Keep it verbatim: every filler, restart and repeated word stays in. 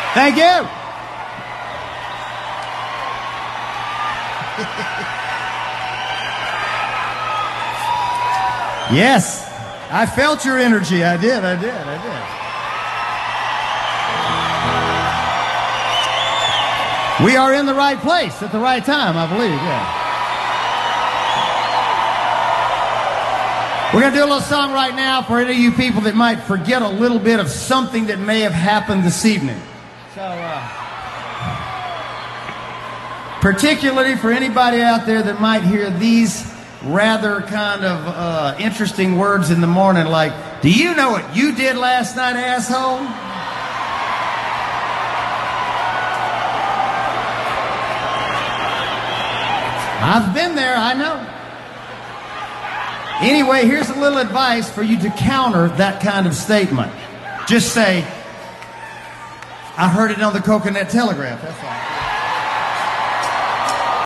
Thank you. Yes, I felt your energy. I did, I did, I did. We are in the right place at the right time, I believe, yeah. We're going to do a little song right now for any of you people that might forget a little bit of something that may have happened this evening. So, uh, particularly for anybody out there that might hear these rather kind of uh, interesting words in the morning, like, do you know what you did last night, asshole? I've been there, I know. Anyway, here's a little advice for you to counter that kind of statement. Just say, I heard it on the Coconut Telegraph, that's all.